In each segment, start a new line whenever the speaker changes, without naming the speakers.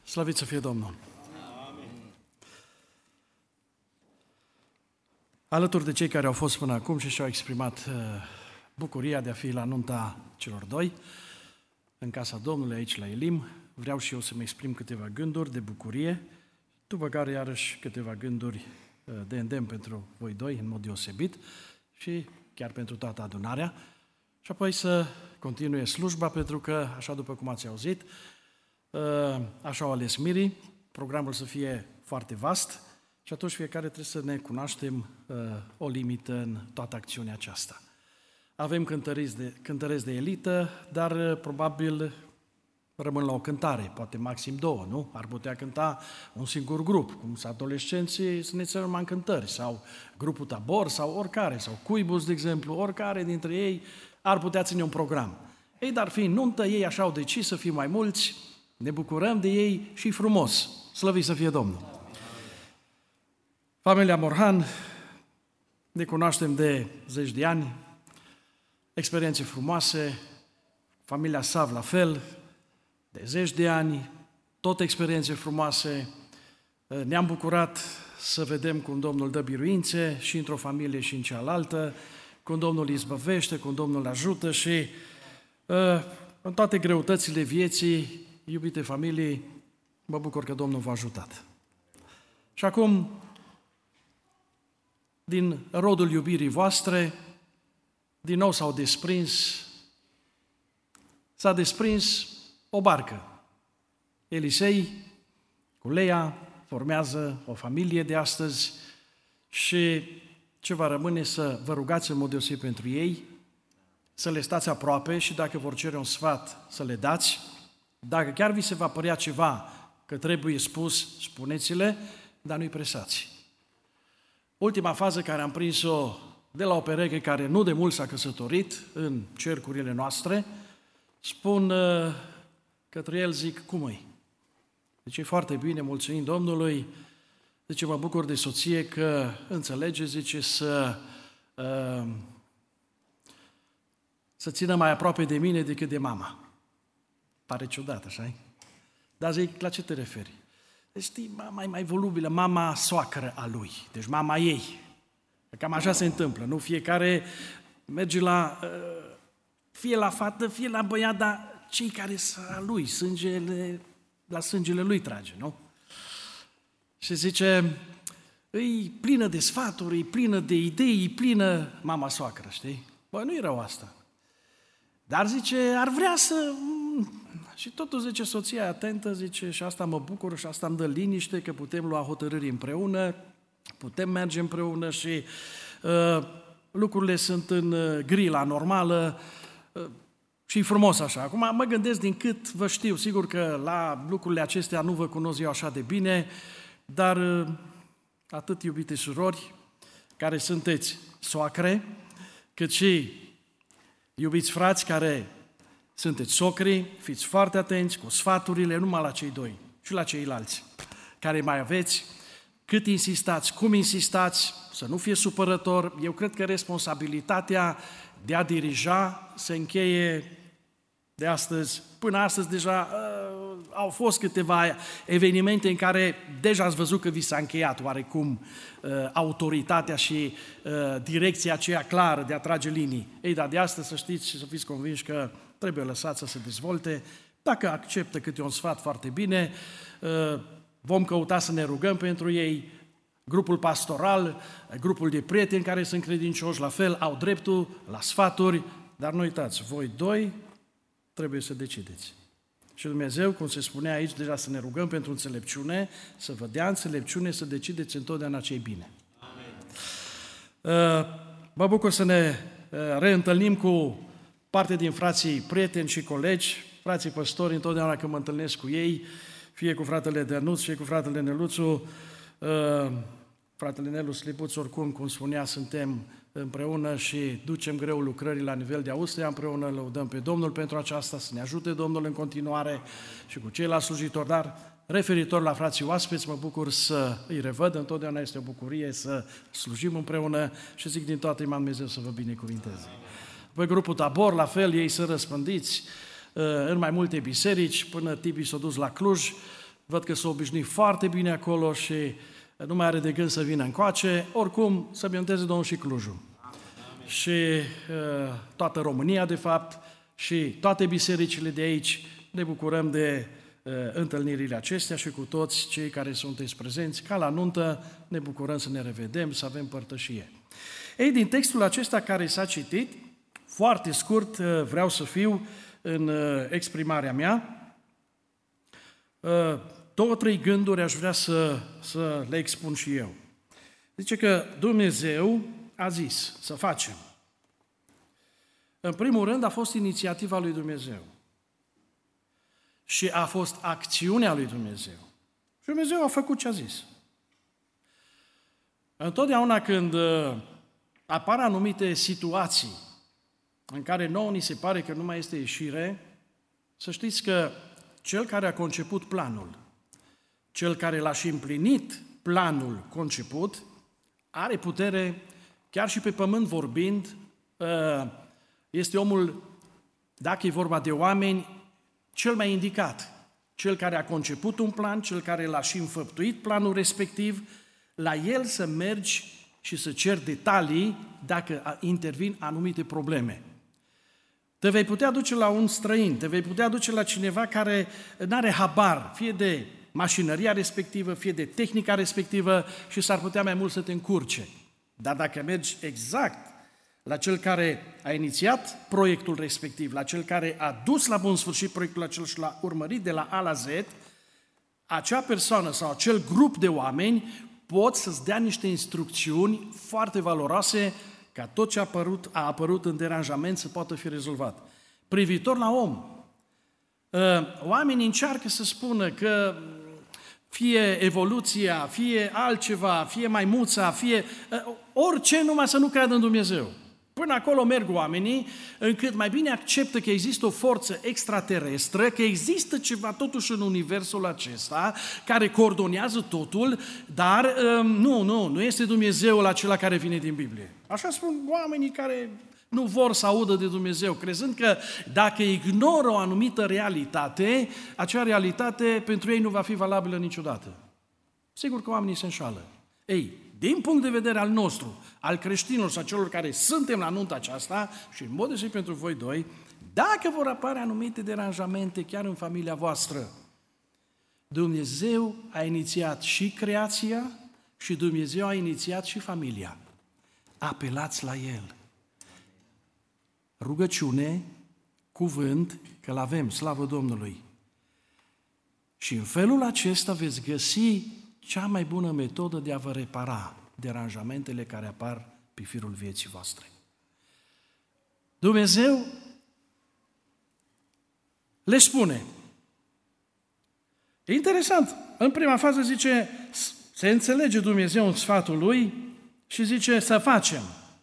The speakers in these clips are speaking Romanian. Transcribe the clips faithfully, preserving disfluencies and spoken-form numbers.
Slăvit să fie Domnul!
Amin.
Alături de cei care au fost până acum și și-au exprimat uh, bucuria de a fi la nunta celor doi, în casa Domnului, aici la Elim, vreau și eu să-mi exprim câteva gânduri de bucurie, după care iarăși câteva gânduri uh, de îndemn pentru voi doi, în mod deosebit, și chiar pentru toată adunarea, și apoi să continue slujba, pentru că, așa după cum ați auzit, așa au ales mirii, programul să fie foarte vast și atunci fiecare trebuie să ne cunoaștem uh, o limită în toată acțiunea aceasta. Avem cântăreți de, cântăreți de elită, dar uh, probabil rămân la o cântare, poate maxim două, nu? Ar putea cânta un singur grup, cum sunt adolescenții, să ne ținem în cântări, sau grupul Tabor, sau oricare, sau Cuibus, de exemplu, oricare dintre ei ar putea ține un program. Ei, dar fiind nuntă, ei așa au decis să fie mai mulți, ne bucurăm de ei și frumos. Slăvit să fie Domnul! Familia Morhan, ne cunoaștem de zeci de ani, experiențe frumoase, familia Sav la fel, de zeci de ani, tot experiențe frumoase. Ne-am bucurat să vedem cum Domnul dă biruințe și într-o familie și în cealaltă, cum Domnul izbăvește, cum Domnul ajută și în toate greutățile vieții, iubite familii, mă bucur că Domnul v-a ajutat. Și acum, din rodul iubirii voastre, din nou s-au desprins, s-a desprins o barcă. Elisei cu Leia formează o familie de astăzi și ce va rămâne să vă rugați în mod deosebit pentru ei, să le stați aproape și dacă vor cere un sfat să le dați. Dacă chiar vi se va părea ceva că trebuie spus, spuneți-le, dar nu-i presați. Ultima fază care am prins-o de la o pereche care nu de mult s-a căsătorit în cercurile noastre, spun către el, zic, cum îi? Deci e foarte bine, mulțumim Domnului, zice, mă bucur de soție că înțelege, zice, să, uh, să țină mai aproape de mine decât de mama. Pare ciudat, așa-i? Dar zic, la ce te referi? Deci, știi, mama e mai volubilă, mama soacră a lui, deci mama ei. Cam așa se întâmplă, nu? Fiecare merge la, fie la fată, fie la băiat, dar cei care sunt a lui, sângele, la sângele lui trage, nu? Și zice, îi plină de sfaturi, îi plină de idei, îi plină mama soacră, știi? Bă, nu-i rău asta. Dar zice, ar vrea să... Și totuși, zice, soția atentă, zice, și asta mă bucur și asta îmi dă liniște, că putem lua hotărâri împreună, putem merge împreună și uh, lucrurile sunt în uh, grila normală uh, și frumos așa. Acum mă gândesc din cât vă știu, sigur că la lucrurile acestea nu vă cunosc eu așa de bine, dar uh, atât iubite surori, care sunteți soacre, cât și iubiți frați care sunteți socri, fiți foarte atenți cu sfaturile, numai la cei doi, și la ceilalți care mai aveți, cât insistați, cum insistați, să nu fie supărător. Eu cred că responsabilitatea de a dirija se încheie de astăzi. Până astăzi deja uh, au fost câteva evenimente în care deja ați văzut că vi s-a încheiat oarecum uh, autoritatea și uh, direcția aceea clară de a trage linii. Ei, dar de astăzi să știți și să fiți convinși că trebuie lăsat să se dezvolte. Dacă acceptă câte un sfat, foarte bine, uh, vom căuta să ne rugăm pentru ei. Grupul pastoral, grupul de prieteni care sunt credincioși, la fel, au dreptul la sfaturi, dar nu uitați, voi doi trebuie să decideți. Și Dumnezeu, cum se spunea aici, deja să ne rugăm pentru înțelepciune, să vă dea înțelepciune, să decideți întotdeauna ce-i bine. Amen. Mă bucur să ne reîntâlnim cu parte din frații prieteni și colegi, frații păstori, întotdeauna când mă întâlnesc cu ei, fie cu fratele Dănuț, fie cu fratele Neluțu, fratele Nelu Slipuț, oricum, cum spunea, suntem împreună și ducem greu lucrării la nivel de Austria, împreună lăudăm pe Domnul pentru aceasta, să ne ajute Domnul în continuare și cu ceilalți slujitori, dar referitor la frații oaspeți, mă bucur să îi revăd, întotdeauna este o bucurie să slujim împreună și zic din toată inima Dumnezeu să vă binecuvinteze. Pe grupul Tabor, la fel, ei sunt răspândiți în mai multe biserici, până Tibi s-a dus la Cluj, văd că s-a obișnuit foarte bine acolo și nu mai are de gând să vină încoace, oricum să binecuvânteze Domnul și Clujul. Amin. Și uh, toată România, de fapt, și toate bisericile de aici, ne bucurăm de uh, întâlnirile acestea și cu toți cei care sunteți prezenți, ca la nuntă, ne bucurăm să ne revedem, să avem părtășie. Ei, din textul acesta care s-a citit, foarte scurt, uh, vreau să fiu în uh, exprimarea mea, uh, două, trei gânduri aș vrea să, să le expun și eu. Zice că Dumnezeu a zis să facem. În primul rând a fost inițiativa lui Dumnezeu. Și a fost acțiunea lui Dumnezeu. Și Dumnezeu a făcut ce a zis. Întotdeauna când apar anumite situații în care nouă ni se pare că nu mai este ieșire, să știți că cel care a conceput planul, cel care l-a și împlinit planul conceput, are putere, chiar și pe pământ vorbind, este omul, dacă e vorba de oameni, cel mai indicat. Cel care a conceput un plan, cel care l-a și înfăptuit planul respectiv, la el să mergi și să ceri detalii dacă intervin anumite probleme. Te vei putea duce la un străin, te vei putea duce la cineva care nu are habar, fie de mașinăria respectivă, fie de tehnica respectivă și s-ar putea mai mult să te încurce. Dar dacă mergi exact la cel care a inițiat proiectul respectiv, la cel care a dus la bun sfârșit proiectul acela și l-a urmărit de la A la Z, acea persoană sau acel grup de oameni pot să-ți dea niște instrucțiuni foarte valoroase ca tot ce a apărut, a apărut în deranjament să poată fi rezolvat. Privitor la om, oamenii încearcă să spună că fie evoluția, fie altceva, fie maimuța, fie orice, numai să nu creadă în Dumnezeu. Până acolo merg oamenii, încât mai bine acceptă că există o forță extraterestră, că există ceva totuși în universul acesta care coordonează totul, dar nu, nu, nu este Dumnezeul acela care vine din Biblie. Așa spun oamenii care nu vor să audă de Dumnezeu, crezând că dacă ignoră o anumită realitate, acea realitate pentru ei nu va fi valabilă niciodată. Sigur că oamenii se înșală. Ei, din punct de vedere al nostru, al creștinilor și a celor care suntem la nunta aceasta, și în mod deosebit pentru voi doi, dacă vor apare anumite deranjamente chiar în familia voastră, Dumnezeu a inițiat și creația și Dumnezeu a inițiat și familia. Apelați la El. Rugăciune, cuvânt, că l-avem, slavă Domnului. Și în felul acesta veți găsi cea mai bună metodă de a vă repara deranjamentele care apar pe firul vieții voastre. Dumnezeu le spune. E interesant, în prima fază zice, se înțelege Dumnezeu în sfatul Lui și zice să facem.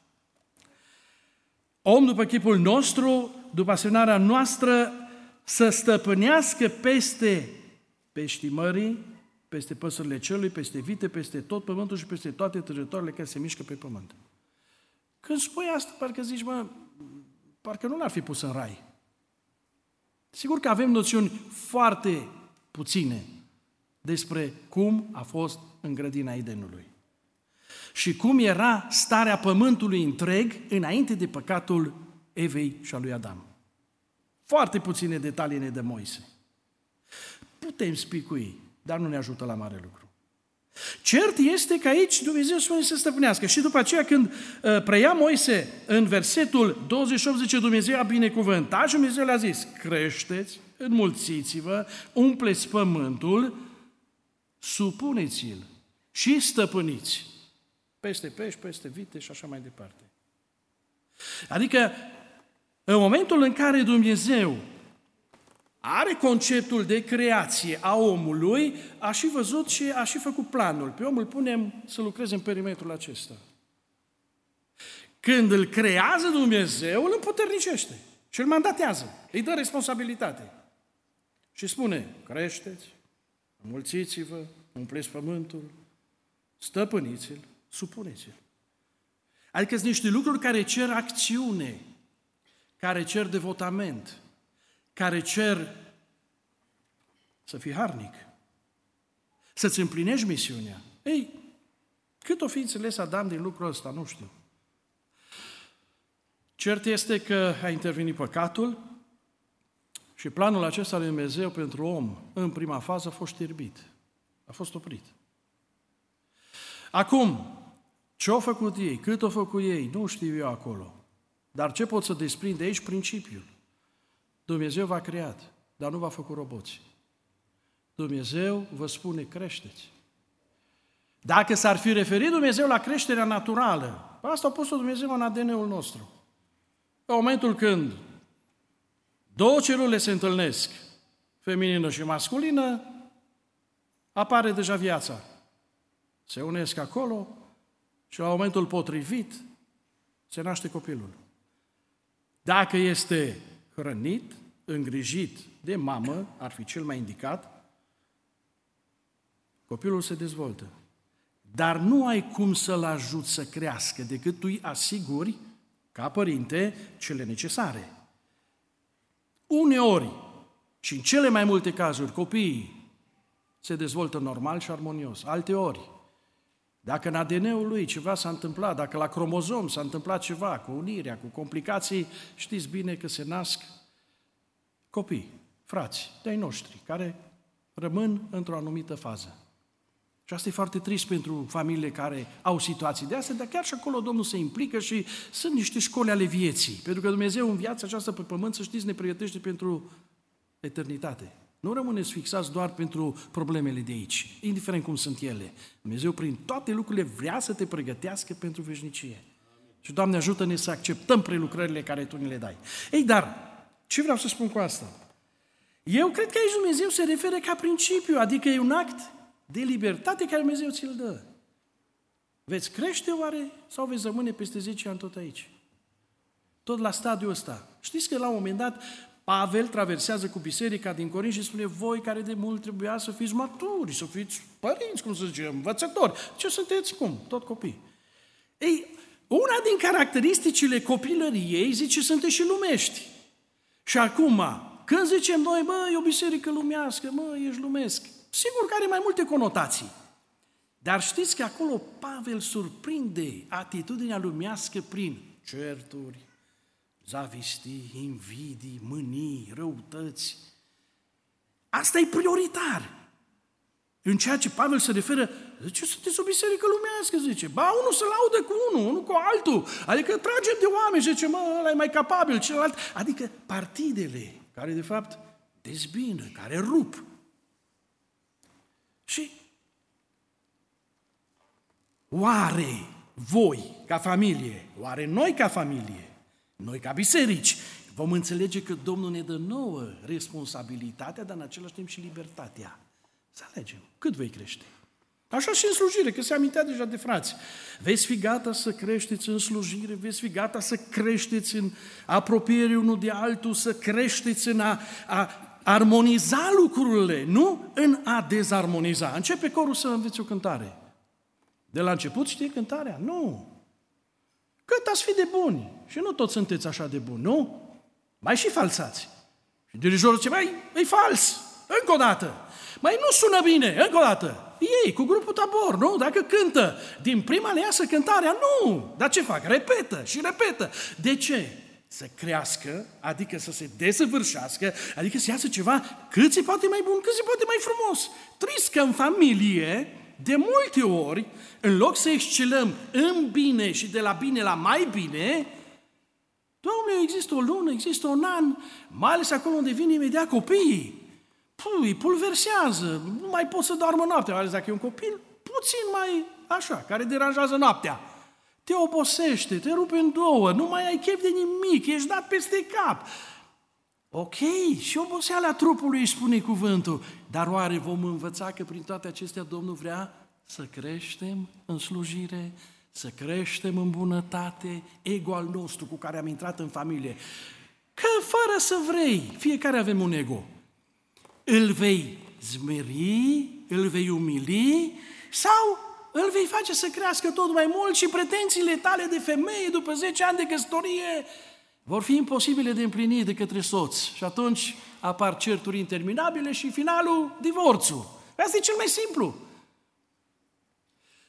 Om după chipul nostru, după asemănarea noastră, să stăpânească peste peștii mării, peste păsările cerului, peste vite, peste tot pământul și peste toate târătoarele care se mișcă pe pământ. Când spui asta, parcă zici, mă, parcă nu l-ar fi pus în rai. Sigur că avem noțiuni foarte puține despre cum a fost în grădina Edenului și cum era starea pământului întreg înainte de păcatul Evei și a lui Adam. Foarte puține detalii ne dă Moise. Putem spicui, dar nu ne ajută la mare lucru. Cert este că aici Dumnezeu spune să stăpânească. Și după aceea când uh, preia Moise în versetul douăzeci și opt, zice Dumnezeu a binecuvântat și Dumnezeu le-a zis, creșteți, înmulțiți-vă, umpleți pământul, supuneți-l și stăpâniți. Peste pești, peste vite și așa mai departe. Adică, în momentul în care Dumnezeu are conceptul de creație a omului, a și văzut și a și făcut planul. Pe om îl punem să lucreze în perimetrul acesta. Când îl creează Dumnezeu, îl împuternicește și îl mandatează, îi dă responsabilitate. Și spune, creșteți, înmulțiți-vă, umpleți pământul, stăpâniți-l, supuneți-l. Adică sunt niște lucruri care cer acțiune, care cer devotament, care cer să fii harnic, să-ți împlinești misiunea. Ei, cât o fi înțeles Adam din lucrul ăsta, nu știu. Cert este că a intervenit păcatul și planul acesta lui Dumnezeu pentru om, în prima fază, a fost știrbit. A fost oprit. Acum, ce-au făcut ei, cât au făcut ei, nu știu eu acolo. Dar ce pot să desprind de aici? Principiul. Dumnezeu v-a creat, dar nu v-a făcut roboți. Dumnezeu vă spune, creșteți. Dacă s-ar fi referit Dumnezeu la creșterea naturală, asta a pus-o Dumnezeu în A D N-ul nostru. În momentul când două celule se întâlnesc, feminină și masculină, apare deja viața. Se unesc acolo și la momentul potrivit se naște copilul. Dacă este hrănit, îngrijit de mamă, ar fi cel mai indicat, copilul se dezvoltă. Dar nu ai cum să-l ajuți să crească decât tu îi asiguri, ca părinte, cele necesare. Uneori, și în cele mai multe cazuri, copiii se dezvoltă normal și armonios. Alteori, dacă în A D N-ul lui ceva s-a întâmplat, dacă la cromozom s-a întâmplat ceva cu unirea, cu complicații, știți bine că se nasc copii, frați de-ai noștri, care rămân într-o anumită fază. Și asta e foarte trist pentru familiile care au situații de astea, dar chiar și acolo Domnul se implică și sunt niște școli ale vieții. Pentru că Dumnezeu în viața aceasta pe pământ, să știți, ne pregătește pentru eternitate. Nu rămâneți fixați doar pentru problemele de aici, indiferent cum sunt ele. Dumnezeu prin toate lucrurile vrea să te pregătească pentru veșnicie. Și Doamne ajută-ne să acceptăm prelucrările care Tu ne le dai. Ei, dar, ce vreau să spun cu asta? Eu cred că aici Dumnezeu se referă ca principiu, adică e un act de libertate care Dumnezeu ți-l dă. Veți crește oare sau veți rămâne peste zece ani tot aici? Tot la stadiul ăsta. Știți că la un moment dat Pavel traversează cu biserica din Corint și spune, voi care de mult trebuia să fiți maturi, să fiți părinți, cum să zice, învățători. Ce sunteți? Cum? Tot copii. Ei, una din caracteristicile copilăriei, zice, sunteți și lumești. Și acum, când zicem noi, mă, e o biserică lumească, mă, ești lumesc, sigur că are mai multe conotații. Dar știți că acolo Pavel surprinde atitudinea lumească prin certuri, zavistii, invidii, mânii, răutăți. Asta e prioritar. În ceea ce Pavel se referă, zice, sunteți o biserică lumească, zice. Ba, unul se laudă cu unul, unul cu altul. Adică tragem de oameni, zice, mă, ăla e mai capabil, celălalt. Adică partidele care, de fapt, dezbină, care rup. Și oare voi, ca familie, oare noi ca familie, noi ca biserici, vom înțelege că Domnul ne dă nouă responsabilitatea, dar în același timp și libertatea. Să alegem cât vei crește. Așa și în slujire, că se amintea deja de frați. Veți fi gata să creșteți în slujire, veți fi gata să creșteți în apropiere unul de altul, să creșteți în a, a armoniza lucrurile, nu în a dezarmoniza. Începe corul să înveți o cântare. De la început știe cântarea? Nu. Cât ați fi de buni. Și nu toți sunteți așa de buni, nu? Mai și falsați. Și dirijorul zice, mai e fals. Încă o dată. Mai nu sună bine. Încă o dată. Ei, cu grupul Tabor, nu? Dacă cântă, din prima le iasă cântarea, nu. Dar ce fac? Repetă și repetă. De ce? Să crească, adică să se desăvârșească, adică să iasă ceva cât se poate mai bun, cât se poate mai frumos. Trist că în familie, de multe ori, în loc să excelăm în bine și de la bine la mai bine, Doamne, există o lună, există un an, mai ales acolo unde vin imediat copiii, îi pulversează, nu mai pot să doarmă noaptea, mai ales dacă e un copil puțin mai așa, care deranjează noaptea. Te obosește, te rupe în două, nu mai ai chef de nimic, ești dat peste cap. Ok, și oboseala trupului își spune cuvântul, dar oare vom învăța că prin toate acestea Domnul vrea să creștem în slujire, să creștem în bunătate, ego al nostru cu care am intrat în familie. Că fără să vrei, fiecare avem un ego. Îl vei zmeri, îl vei umili sau îl vei face să crească tot mai mult și pretențiile tale de femeie după zece ani de căsătorie vor fi imposibile de împlinit de către soț. Și atunci apar certuri interminabile și finalul, divorțul. Asta e cel mai simplu.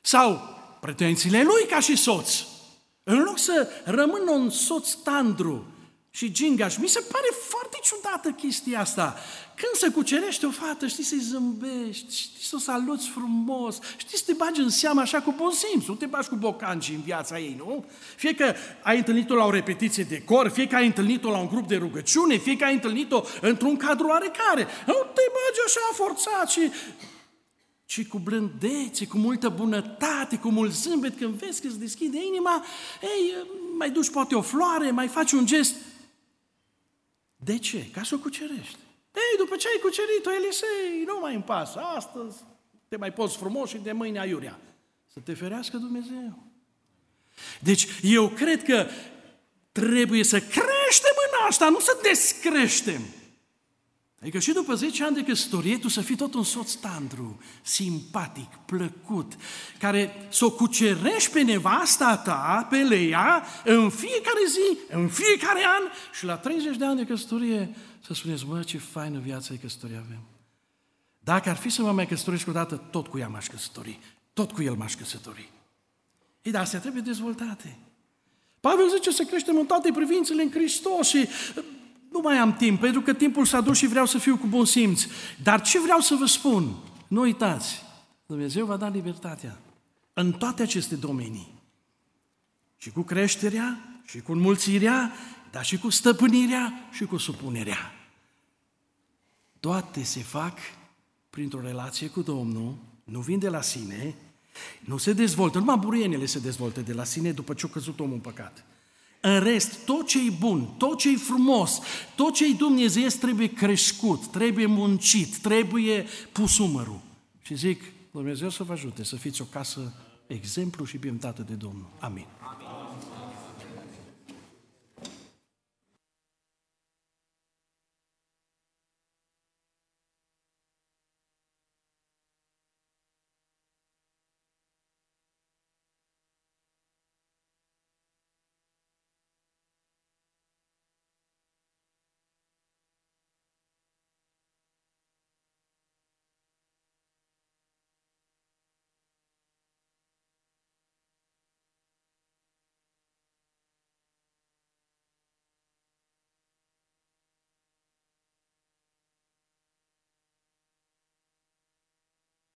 Sau pretențiile lui ca și soț. În loc să rămână un soț tandru și gingaș, mi se pare foarte ciudată chestia asta. Când se cucerește o fată, știi să-i zâmbești, știi să o saluți frumos, știi să te bagi în seamă așa cu bun simț, nu te bagi cu bocanci în viața ei, nu? Fie că ai întâlnit-o la o repetiție de cor, fie că ai întâlnit-o la un grup de rugăciune, fie că ai întâlnit-o într-un cadru oarecare. Nu te bagi așa forțat și... ci cu blândețe, cu multă bunătate, cu mult zâmbet, când vezi că îți deschide inima, ei, mai duci poate o floare, mai faci un gest. De ce? Ca să o cucerești. Ei, după ce ai cucerit-o, Elisei, nu mai îmi pasă. Astăzi te mai poți frumos și de mâine aiurea. Să te ferească Dumnezeu. Deci, eu cred că trebuie să creștem în asta, nu să descreștem. Adică și după zece ani de căsătorie, tu să fii tot un soț tandru, simpatic, plăcut, care să o cucerești pe nevasta ta, pe Leia, în fiecare zi, în fiecare an și la treizeci de ani de căsătorie să spuneți, bă, ce faină viață de căsătorie avem. Dacă ar fi să mă mai căsătoresc o dată, tot cu ea m-aș căsători, tot cu el m-aș căsători. Ei, dar astea trebuie dezvoltate. Pavel zice să creștem în toate privințele în Hristos și... Nu mai am timp, pentru că timpul s-a dus și vreau să fiu cu bun simț. Dar ce vreau să vă spun? Nu uitați, Dumnezeu va da libertatea în toate aceste domenii. Și cu creșterea, și cu înmulțirea, dar și cu stăpânirea și cu supunerea. Toate se fac printr-o relație cu Domnul, nu vin de la sine, nu se dezvoltă, numai burienele se dezvoltă de la sine după ce a căzut omul în păcat. În rest, tot ce-i bun, tot ce-i frumos, tot ce-i dumnezeiesc trebuie crescut, trebuie muncit, trebuie pus umărul. Și zic, Dumnezeu să vă ajute să fiți o casă exemplu și bintată de Domnul. Amin. Amin.